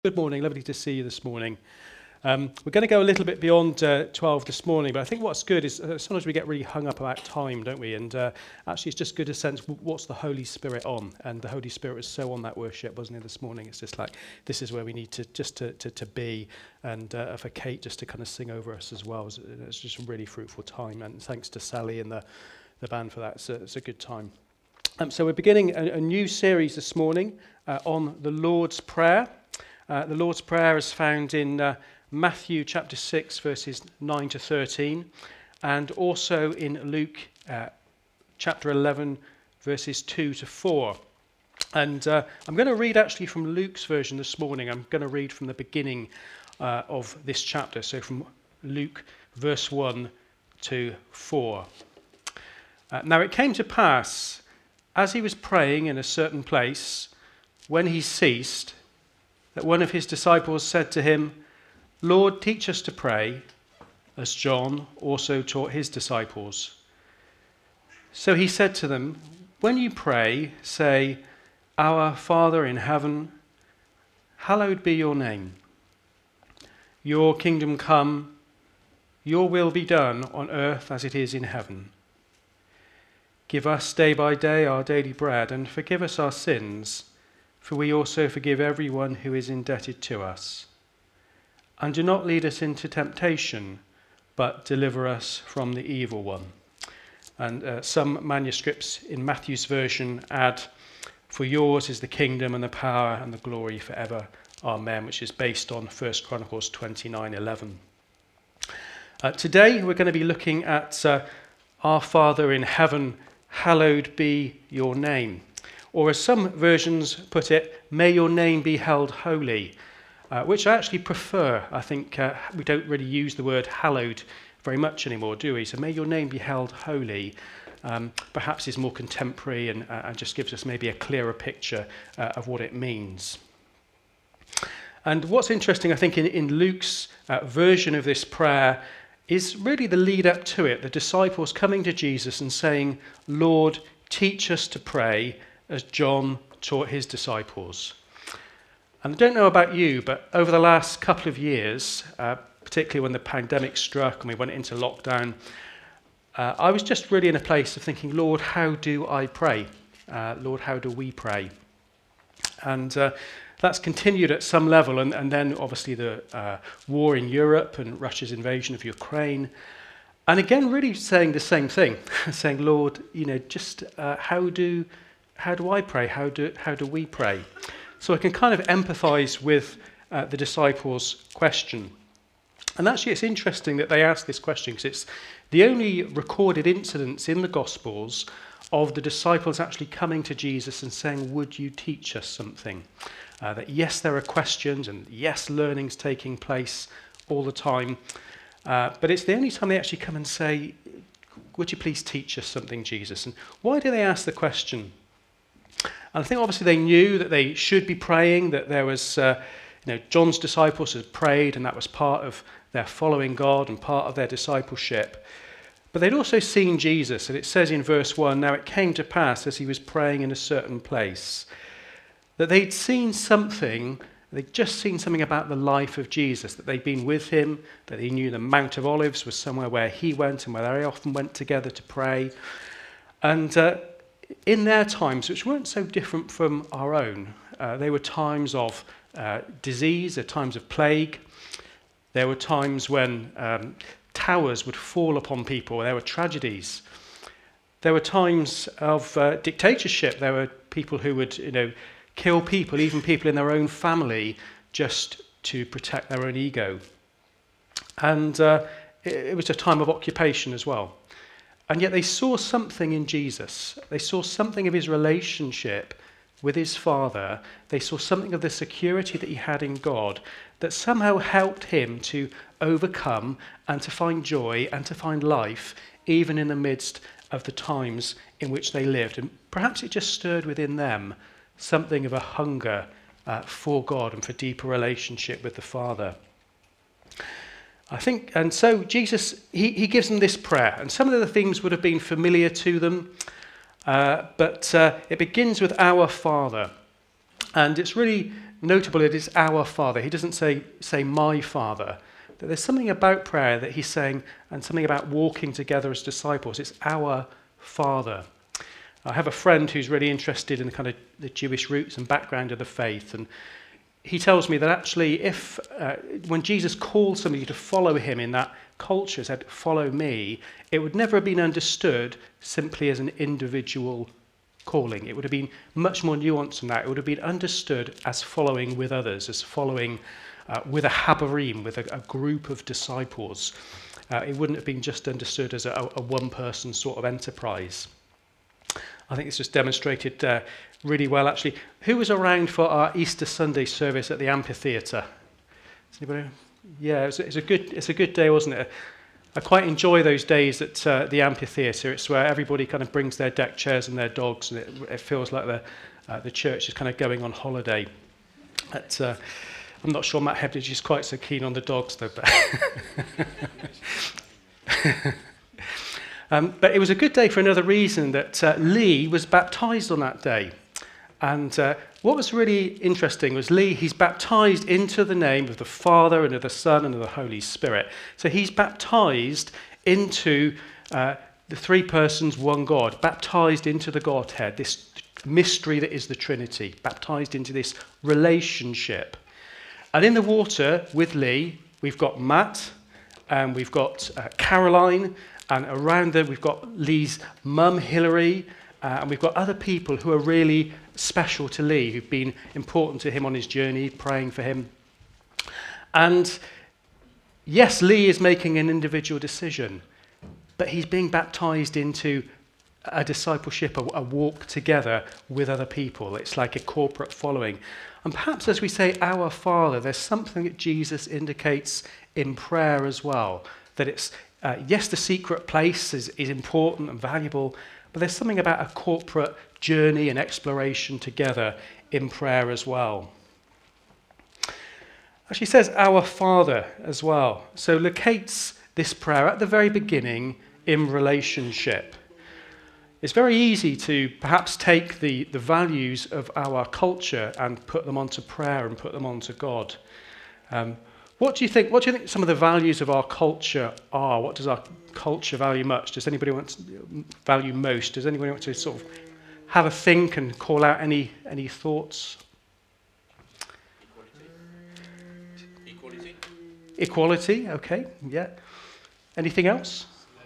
Good morning, lovely to see you this morning. We're going to go a little bit beyond 12 this morning, but I think what's good is sometimes we get really hung up about time, don't we? And actually it's just good to sense what's the Holy Spirit on, and the Holy Spirit was so on that worship, wasn't it, this morning? It's just like, this is where we need to be, and for Kate just to kind of sing over us as well. It's just a really fruitful time, and thanks to Sally and the band for that. It's a good time. So we're beginning a new series this morning on the Lord's Prayer. The Lord's Prayer is found in Matthew chapter 6, verses 9 to 13, and also in Luke chapter 11, verses 2 to 4. And I'm going to read actually from Luke's version this morning. I'm going to read from the beginning of this chapter, so from Luke verse 1 to 4. Now it came to pass, as he was praying in a certain place, when he ceased, that one of his disciples said to him, "Lord, teach us to pray, as John also taught his disciples." So he said to them, "When you pray, say, 'Our Father in heaven, hallowed be your name. Your kingdom come, your will be done on earth as it is in heaven. Give us day by day our daily bread, and forgive us our sins, for we also forgive everyone who is indebted to us. And do not lead us into temptation, but deliver us from the evil one.'" And some manuscripts in Matthew's version add, "For yours is the kingdom and the power and the glory forever. Amen," which is based on 1 Chronicles 29:11. Today we're going to be looking at Our Father in heaven, hallowed be your name. Or as some versions put it, may your name be held holy, which I actually prefer. I think we don't really use the word hallowed very much anymore, do we? So may your name be held holy, perhaps is more contemporary and just gives us maybe a clearer picture of what it means. And what's interesting, I think, in Luke's version of this prayer is really the lead up to it, the disciples coming to Jesus and saying, "Lord, teach us to pray, as John taught his disciples." And I don't know about you, but over the last couple of years, particularly when the pandemic struck and we went into lockdown, I was just really in a place of thinking, Lord, how do I pray? Lord, how do we pray? And that's continued at some level, and then obviously the war in Europe and Russia's invasion of Ukraine. And again, really saying the same thing, saying, Lord, just how do I pray? How do we pray? So I can kind of empathize with the disciples' question. And actually it's interesting that they ask this question because it's the only recorded incidents in the Gospels of the disciples actually coming to Jesus and saying, "Would you teach us something?" That yes, there are questions and yes, learning's taking place all the time. But it's the only time they actually come and say, "Would you please teach us something, Jesus?" And why do they ask the question? And I think obviously they knew that they should be praying, that there was, John's disciples had prayed and that was part of their following God and part of their discipleship. But they'd also seen Jesus, and it says in verse 1, "Now it came to pass as he was praying in a certain place," that they'd seen something, they'd just seen something about the life of Jesus, that they'd been with him, that they knew the Mount of Olives was somewhere where he went and where they often went together to pray. And in their times, which weren't so different from our own, they were times of disease, times of plague. There were times when towers would fall upon people. There were tragedies. There were times of dictatorship. There were people who would, kill people, even people in their own family, just to protect their own ego. And it was a time of occupation as well. And yet they saw something in Jesus. They saw something of his relationship with his Father. They saw something of the security that he had in God that somehow helped him to overcome and to find joy and to find life even in the midst of the times in which they lived. And perhaps it just stirred within them something of a hunger for God and for deeper relationship with the Father. I think, and so Jesus, he gives them this prayer, and some of the things would have been familiar to them, but it begins with "Our Father." And it's really notable it is our Father. He doesn't say my Father. That there's something about prayer that he's saying, and something about walking together as disciples. It's our Father. I have a friend who's really interested in kind of the Jewish roots and background of the faith, and he tells me that actually if when Jesus called somebody to follow him in that culture, said, follow me, it would never have been understood simply as an individual calling. It would have been much more nuanced than that. It would have been understood as following with others, as following with a habarim, with a group of disciples. It wouldn't have been just understood as a one-person sort of enterprise. I think it's just demonstrated really well, actually. Who was around for our Easter Sunday service at the amphitheatre? Anybody? Yeah, it's a good day, wasn't it? I quite enjoy those days at the amphitheatre. It's where everybody kind of brings their deck chairs and their dogs, and it feels like the church is kind of going on holiday. I'm not sure Matt Hebditch is quite so keen on the dogs, though. But it was a good day for another reason, that Lee was baptised on that day. And what was really interesting was he's baptised into the name of the Father and of the Son and of the Holy Spirit. So he's baptised into the three persons, one God, baptised into the Godhead, this mystery that is the Trinity, baptised into this relationship. And in the water with Lee, we've got Matt, and we've got Caroline, and around them we've got Lee's mum, Hilary, and we've got other people who are really special to Lee, who've been important to him on his journey, praying for him. And yes, Lee is making an individual decision, but he's being baptized into a discipleship, a walk together with other people. It's like a corporate following. And perhaps as we say, our Father, there's something that Jesus indicates in prayer as well, that it's, yes, the secret place is important and valuable, but there's something about a corporate journey and exploration together in prayer as well. Actually says our Father as well. So locates this prayer at the very beginning in relationship. It's very easy to perhaps take the values of our culture and put them onto prayer and put them onto God. What do you think some of the values of our culture are? What does our culture value much? Does anybody want to value most? Does anybody want to sort of have a think and call out any thoughts? Equality, okay, yeah. Anything else?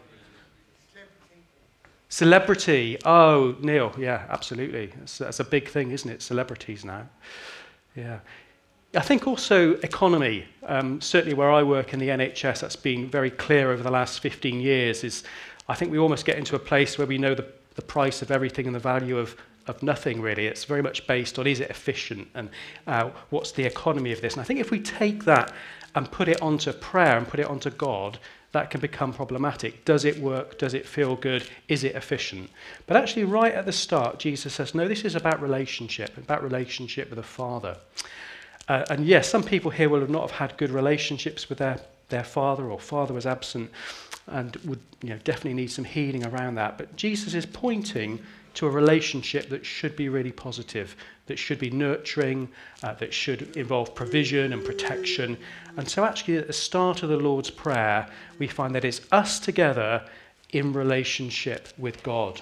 Celebrity. Oh, Neil, yeah, absolutely. That's a big thing, isn't it? Celebrities now. Yeah. I think also economy, certainly where I work in the NHS, that's been very clear over the last 15 years, is I think we almost get into a place where we know the price of everything and the value of nothing, really. It's very much based on, is it efficient, and what's the economy of this? And I think if we take that and put it onto prayer and put it onto God, that can become problematic. Does it work? Does it feel good? Is it efficient? But actually, right at the start, Jesus says, no, this is about relationship with the Father. And yes, some people here will not have had good relationships with their father, or father was absent, and would definitely need some healing around that. But Jesus is pointing to a relationship that should be really positive, that should be nurturing, that should involve provision and protection. And so actually at the start of the Lord's Prayer, we find that it's us together in relationship with God.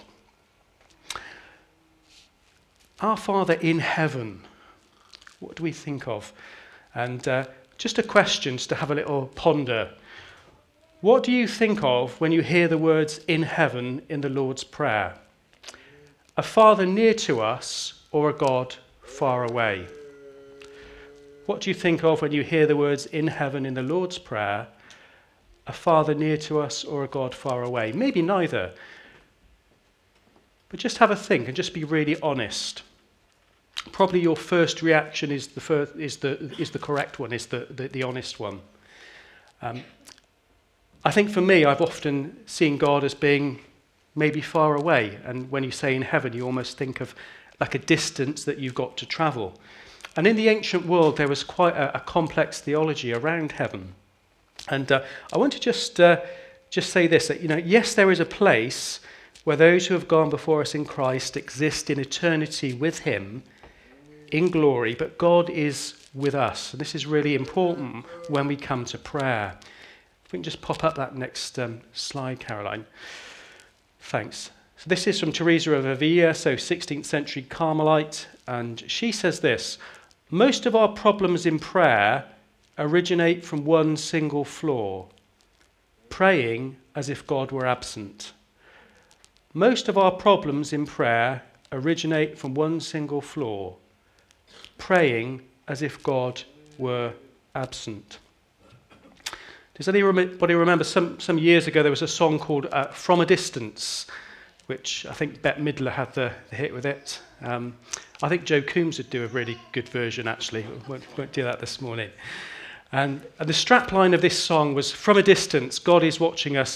Our Father in heaven, what do we think of? And just a question to have a little ponder. What do you think of when you hear the words in heaven in the Lord's Prayer? A Father near to us or a God far away? What do you think of when you hear the words in heaven in the Lord's Prayer? A Father near to us or a God far away? Maybe neither. But just have a think and just be really honest. Probably your first reaction is the correct one, is the honest one. I think for me, I've often seen God as being maybe far away, and when you say in heaven, you almost think of like a distance that you've got to travel. And in the ancient world, there was quite a complex theology around heaven. And I want to just say this, that yes, there is a place where those who have gone before us in Christ exist in eternity with him in glory, but God is with us. And this is really important when we come to prayer. If we can just pop up that next slide, Caroline. Thanks. So this is from Teresa of Avila, so 16th century Carmelite, and she says this: most of our problems in prayer originate from one single flaw, praying as if God were absent. Most of our problems in prayer originate from one single flaw, praying as if God were absent. Does anybody remember some years ago there was a song called From a Distance, which I think Bette Midler had the hit with it. I think Joe Coombs would do a really good version, actually. Won't do that this morning. And the strapline of this song was, from a distance, God is watching us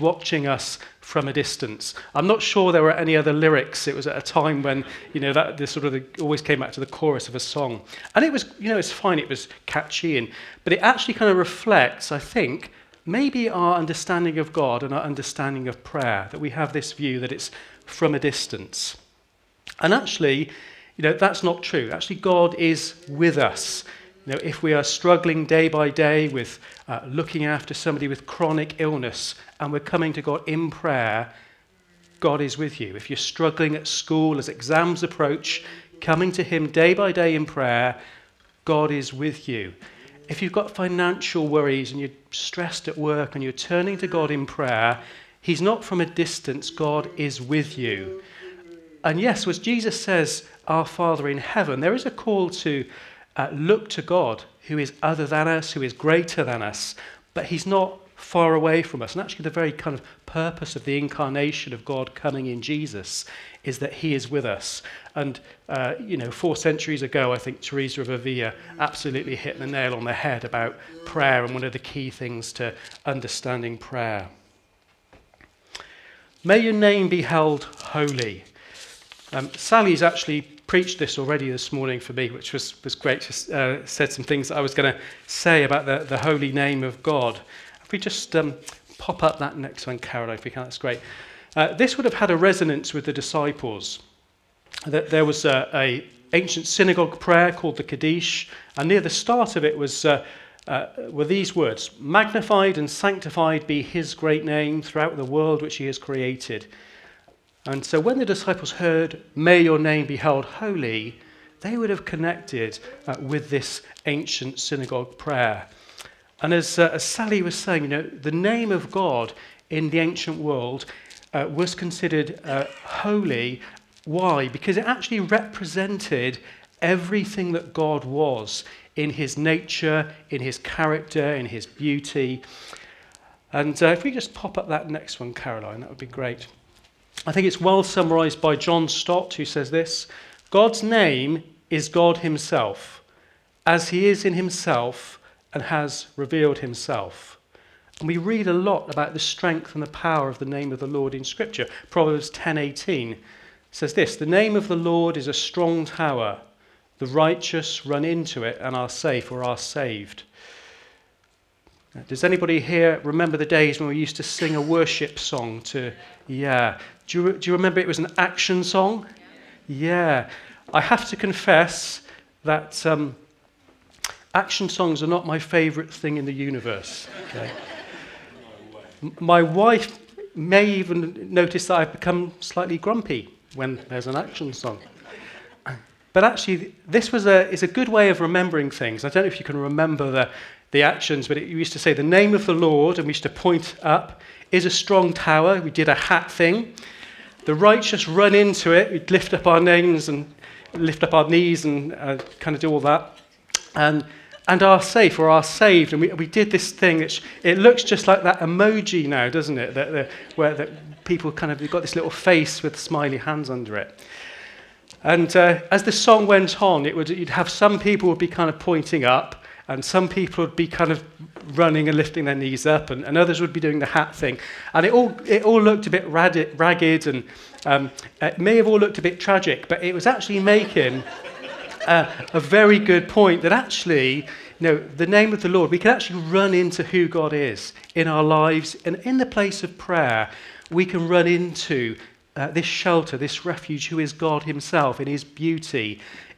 from a distance. I'm not sure there were any other lyrics. It was at a time when, that this always came back to the chorus of a song. And it was, it's fine, it was catchy, but it actually kind of reflects, I think, maybe our understanding of God and our understanding of prayer, that we have this view that it's from a distance. And actually, that's not true. Actually, God is with us. If we are struggling day by day with looking after somebody with chronic illness and we're coming to God in prayer, God is with you. If you're struggling at school as exams approach, coming to him day by day in prayer, God is with you. If you've got financial worries and you're stressed at work and you're turning to God in prayer, he's not from a distance, God is with you. And yes, as Jesus says, our Father in heaven, there is a call to look to God, who is other than us, who is greater than us, but he's not far away from us. And actually the very kind of purpose of the incarnation of God coming in Jesus is that he is with us. And, 4 centuries ago, I think Teresa of Avila absolutely hit the nail on the head about prayer and one of the key things to understanding prayer. May your name be held holy. Sally's actually preached this already this morning for me, which was great. She said some things that I was going to say about the holy name of God. If we just pop up that next one, Caroline, if we can, that's great. This would have had a resonance with the disciples. There was a ancient synagogue prayer called the Kaddish, and near the start of it were these words: magnified and sanctified be his great name throughout the world which he has created. And so when the disciples heard, may your name be held holy, they would have connected with this ancient synagogue prayer. And as Sally was saying, the name of God in the ancient world was considered holy. Why? Because it actually represented everything that God was in his nature, in his character, in his beauty. And if we just pop up that next one, Caroline, that would be great. I think it's well summarized by John Stott, who says this: God's name is God himself, as he is in himself and has revealed himself. And we read a lot about the strength and the power of the name of the Lord in Scripture. Proverbs 10:18 says this: the name of the Lord is a strong tower. The righteous run into it and are safe, or are saved. Does anybody here remember the days when we used to sing a worship song to, yeah. Do you remember it was an action song? Yeah. I have to confess that action songs are not my favourite thing in the universe. Okay? My wife may even notice that I've become slightly grumpy when there's an action song. But actually, this is a good way of remembering things. I don't know if you can remember the actions, but you used to say the name of the Lord, and we used to point up, is a strong tower. We did a hat thing. The righteous run into it. We'd lift up our names and lift up our knees and kind of do all that. And are safe, or are saved. And we did this thing. It looks just like that emoji now, doesn't it? Where people kind of, you've got this little face with smiley hands under it. And as the song went on, you'd have some people would be kind of pointing up, and some people would be kind of running and lifting their knees up, and others would be doing the hat thing. And it all looked a bit ragged, and it may have all looked a bit tragic, but it was actually making a very good point that actually, the name of the Lord, we can actually run into who God is in our lives, and in the place of prayer, we can run into this shelter, this refuge, who is God himself in his beauty,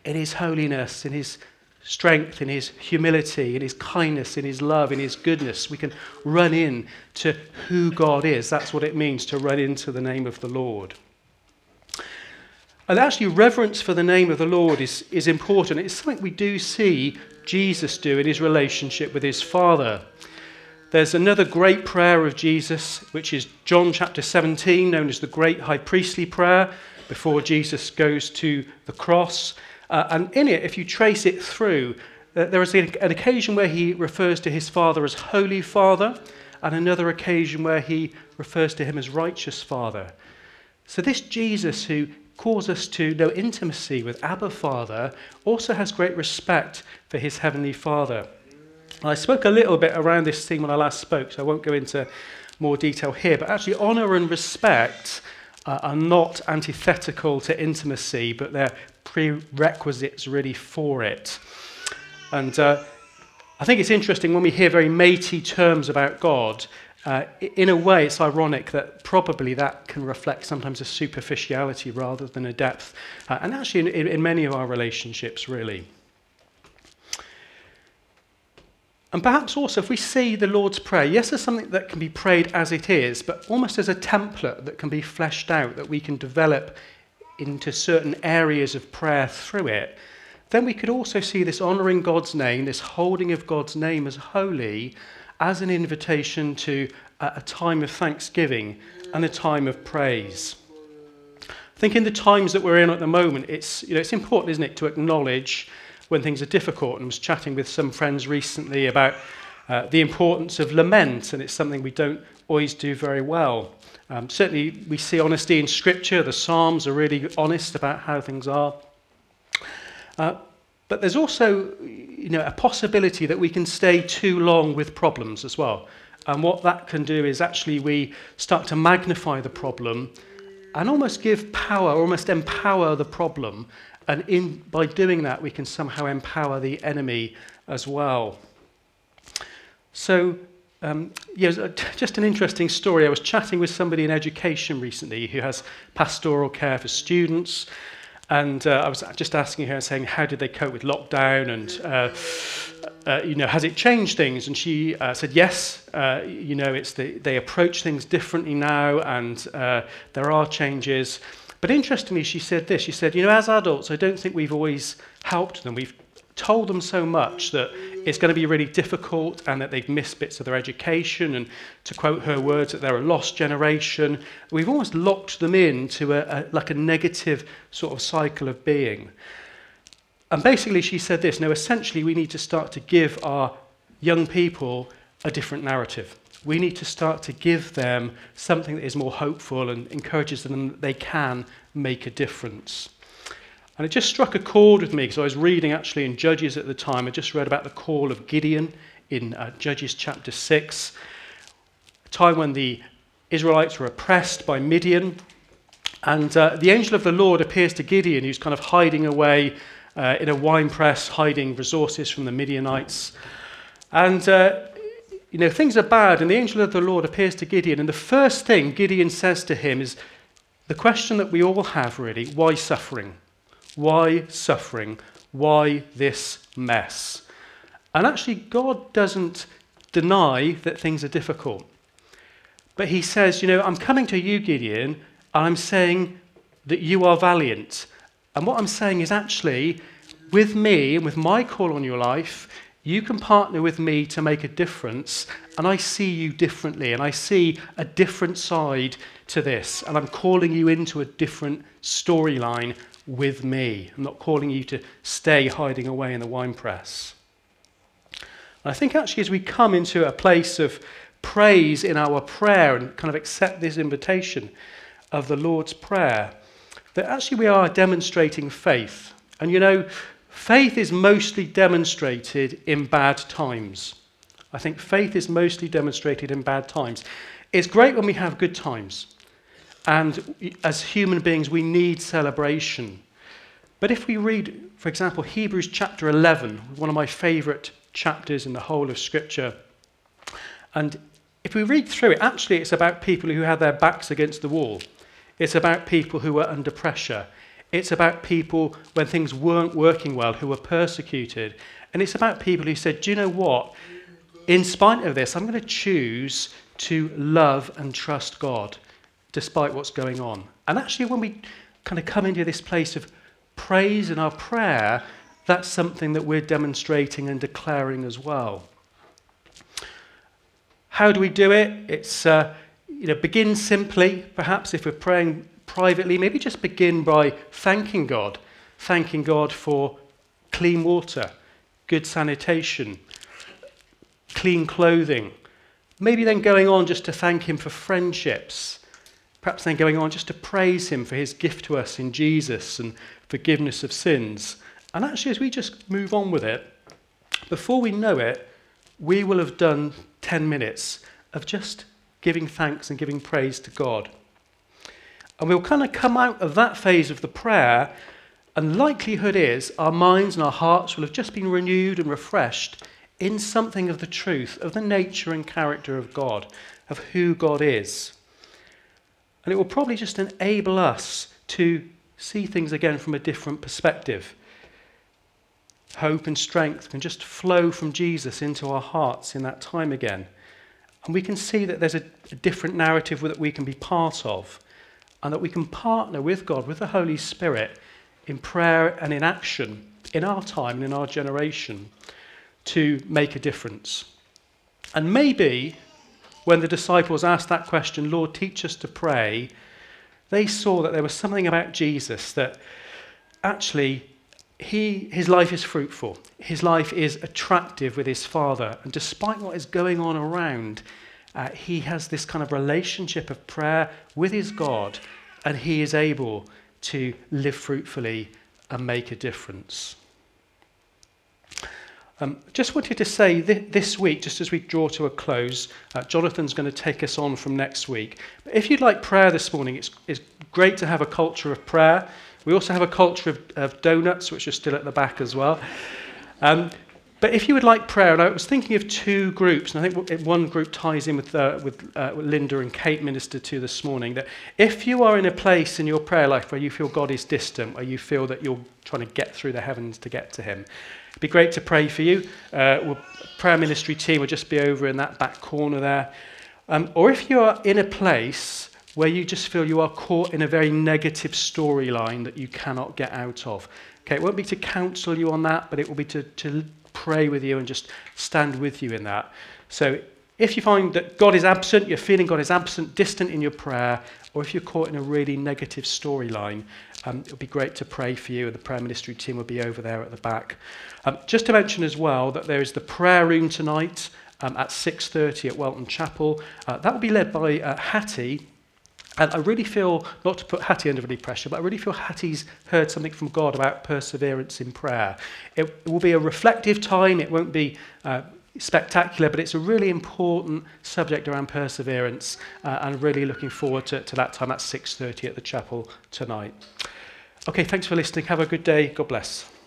in his holiness, in his strength, in his humility, in his kindness, in his love, in his goodness. We can run in to who God is. That's what it means to run into the name of the Lord. And actually, reverence for the name of the Lord is important. It's something we do see Jesus do in his relationship with his Father. There's another great prayer of Jesus, which is John chapter 17, known as the Great High Priestly Prayer, before Jesus goes to the cross. And in it, if you trace it through, there is an occasion where he refers to his Father as Holy Father, and another occasion where he refers to him as Righteous Father. So this Jesus who calls us to know intimacy with Abba Father also has great respect for his Heavenly Father. I spoke a little bit around this theme when I last spoke, so I won't go into more detail here, but actually honour and respect are not antithetical to intimacy, but they're prerequisites really for it. And I think it's interesting when we hear very matey terms about God, in a way it's ironic that probably that can reflect sometimes a superficiality rather than a depth, and actually in many of our relationships really. And perhaps also if we see the Lord's Prayer, yes, there's something that can be prayed as it is, but almost as a template that can be fleshed out, that we can develop into certain areas of prayer through it, then we could also see this honouring God's name, this holding of God's name as holy, as an invitation to a time of thanksgiving and a time of praise. I think in the times that we're in at the moment, it's important, isn't it, to acknowledge when things are difficult. And I was chatting with some friends recently about the importance of lament, and it's something we don't always do very well. Certainly we see honesty in Scripture. The Psalms are really honest about how things are. But there's also a possibility that we can stay too long with problems as well. And what that can do is actually we start to magnify the problem and almost give power, almost empower the problem. And by doing that, we can somehow empower the enemy as well. So, just an interesting story. I was chatting with somebody in education recently who has pastoral care for students. And I was just asking her, saying, how did they cope with lockdown? And, has it changed things? And she said, yes, they approach things differently now, and there are changes. But interestingly, she said this. She said, as adults, I don't think we've always helped them. We've told them so much that it's going to be really difficult and that they've missed bits of their education. And to quote her words, that they're a lost generation. We've almost locked them into a negative sort of cycle of being. And basically, she said this. Essentially, we need to start to give our young people a different narrative. We need to start to give them something that is more hopeful and encourages them that they can make a difference. And it just struck a chord with me because I was reading actually in Judges at the time. I just read about the call of Gideon in Judges chapter 6, a time when the Israelites were oppressed by Midian. And the angel of the Lord appears to Gideon, who's kind of hiding away in a wine press, hiding resources from the Midianites. And things are bad, and the angel of the Lord appears to Gideon, and the first thing Gideon says to him is the question that we all have really: why suffering? Why suffering? Why this mess? And actually, God doesn't deny that things are difficult. But he says, I'm coming to you, Gideon, and I'm saying that you are valiant. And what I'm saying is actually, with me and with my call on your life, you can partner with me to make a difference, and I see you differently, and I see a different side to this, and I'm calling you into a different storyline with me. I'm not calling you to stay hiding away in the winepress. I think actually as we come into a place of praise in our prayer and kind of accept this invitation of the Lord's Prayer, that actually we are demonstrating faith. And faith is mostly demonstrated in bad times. I think faith is mostly demonstrated in bad times. It's great when we have good times. And as human beings, we need celebration. But if we read, for example, Hebrews chapter 11, one of my favourite chapters in the whole of Scripture, and if we read through it, actually it's about people who had their backs against the wall. It's about people who were under pressure. It's about people when things weren't working well, who were persecuted. And it's about people who said, do you know what? In spite of this, I'm going to choose to love and trust God despite what's going on. And actually, when we kind of come into this place of praise in our prayer, that's something that we're demonstrating and declaring as well. How do we do it? It's, begin simply. Perhaps if we're praying privately, maybe just begin by thanking God for clean water, good sanitation, clean clothing. Maybe then going on just to thank him for friendships. Perhaps then going on just to praise him for his gift to us in Jesus and forgiveness of sins. And actually, as we just move on with it, before we know it, we will have done 10 minutes of just giving thanks and giving praise to God. And we'll kind of come out of that phase of the prayer, and likelihood is our minds and our hearts will have just been renewed and refreshed in something of the truth, of the nature and character of God, of who God is. And it will probably just enable us to see things again from a different perspective. Hope and strength can just flow from Jesus into our hearts in that time again. And we can see that there's a different narrative that we can be part of, and that we can partner with God, with the Holy Spirit, in prayer and in action, in our time and in our generation, to make a difference. And maybe when the disciples asked that question, Lord, teach us to pray, they saw that there was something about Jesus that actually his life is fruitful. His life is attractive with his Father. And despite what is going on around, he has this kind of relationship of prayer with his God, and he is able to live fruitfully and make a difference. Just wanted to say this week, just as we draw to a close, Jonathan's going to take us on from next week. But if you'd like prayer this morning, it's great to have a culture of prayer. We also have a culture of donuts, which are still at the back as well. But if you would like prayer, and I was thinking of two groups, and I think one group ties in with Linda and Kate ministered to this morning, that if you are in a place in your prayer life where you feel God is distant, where you feel that you're trying to get through the heavens to get to him, it'd be great to pray for you. Prayer ministry team will just be over in that back corner there. Or if you are in a place where you just feel you are caught in a very negative storyline that you cannot get out of. Okay, it won't be to counsel you on that, but it will be to pray with you and just stand with you in that. So if you find that God is absent, you're feeling God is absent, distant in your prayer, or if you're caught in a really negative storyline, it would be great to pray for you, and the prayer ministry team will be over there at the back. Just to mention as well that there is the prayer room tonight at 6:30 at Welton Chapel. That will be led by Hattie. And I really feel, not to put Hattie under any pressure, but I really feel Hattie's heard something from God about perseverance in prayer. It will be a reflective time. It won't be spectacular, but it's a really important subject around perseverance, and really looking forward to that time at 6:30 at the chapel tonight. Okay, thanks for listening. Have a good day. God bless.